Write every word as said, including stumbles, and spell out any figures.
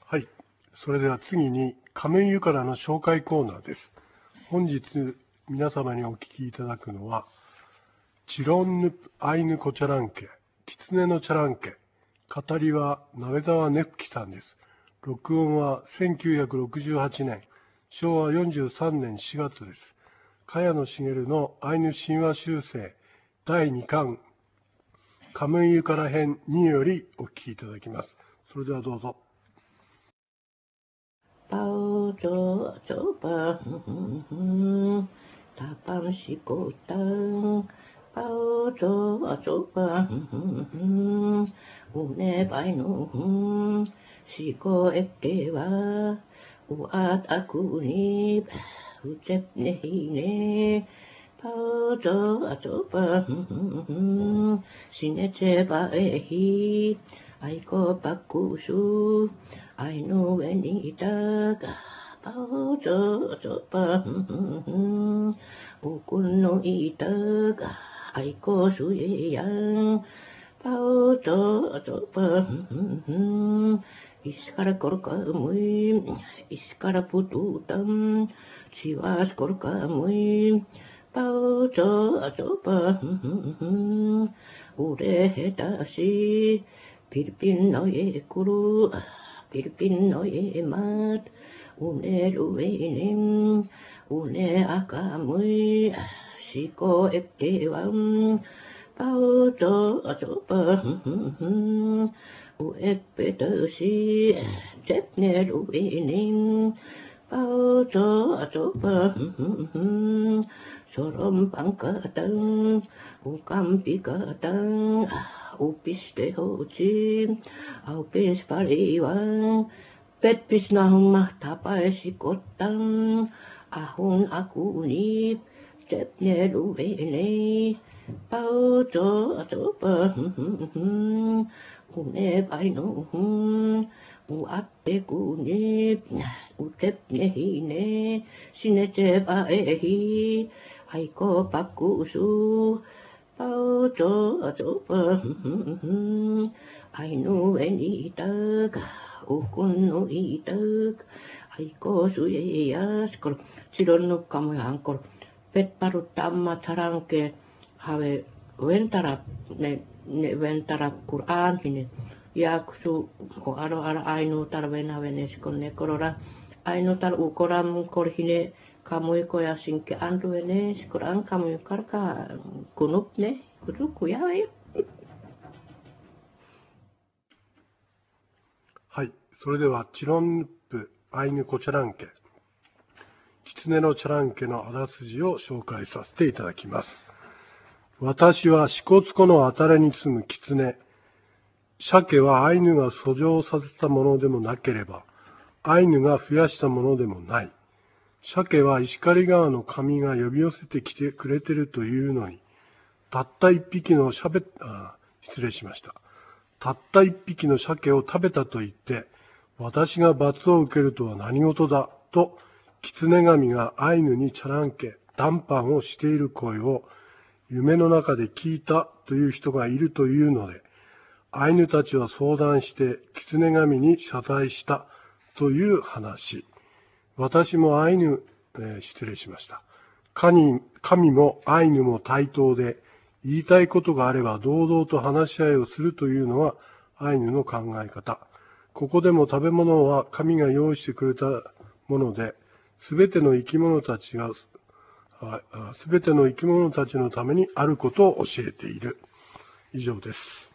はい。それでは次に、亀井ゆからの紹介コーナーです。本日、皆様にお聞きいただくのは、チロンヌプアイヌコチャランケ、狐のチャランケ、語りは鍋沢ねふきさんです。録音はせんきゅうひゃくろくじゅうはちねん、しょうわよんじゅうさんねんしがつです。茅野茂のアイヌ神話修正だいにかん、亀井ゆから編によりお聞きいただきます。それではどうぞ。 パオチョチョパンタパンシコタンパオチョチョパンウネバイノシコエケワウアタクニウチェプネヒネパオチョチョパンシネチェバエヒアイコパクシュアイノベニタガパオチョチョパンウクノイタガアイコシュエヤンパオチョチョパンイスカラコルカムイイスカラプトゥタンチワスコルカムイパオチョチョパンウレヘタシPilipino e kuru, Pilipino e mat, une luenim, une akamui, siko ektevam, pao cho chopa, u ekpetosi, tepne luenim, pao cho chopa, sorom pangkatang, ukam pikatang, upiste hoci, aupis pariwang, petpis nahumah tapai sikotang, ahun aku ni, cepne luwene, pao cho chopa, une paino, u atte kunip, u tepne hine, sinete paehi, aiko pakusu, Pao cho cho pa ai nu eni tak ukun nu i tak ai ko su ye ya skor silon nu kamu angkor pet paru tamma taranke have ventara ne ne ventara Quran hine ya su ko aro ara ai nu tar vena venes kon ne korora ai nu tar ukoram kor hine kamu ko ya sinke andu ene Quran kamu karka kunup ne kuruku ya we はい。それでは、チロンヌップアイヌコチャランケ、狐のチャランケのあらすじを紹介させていただきます。私は支笏湖のあたれに住む狐。鮭はアイヌが遡上させたものでもなければ、アイヌが増やしたものでもない。鮭は石狩川の神が呼び寄せてきてくれてるというのに、たった一匹のしゃべ、あ、失礼しました。たった一匹の鮭を食べたと言って、私が罰を受けるとは何事だ、と、狐神がアイヌにチャランケ、談判をしている声を、夢の中で聞いたという人がいるというので、アイヌたちは相談して、狐神に謝罪したという話。私もアイヌ、えー、失礼しました。神、神もアイヌも対等で、言いたいことがあれば堂々と話し合いをするというのはアイヌの考え方。ここでも食べ物は神が用意してくれたもので、すべての生き物たちが、すべての生き物たちのためにあることを教えている。以上です。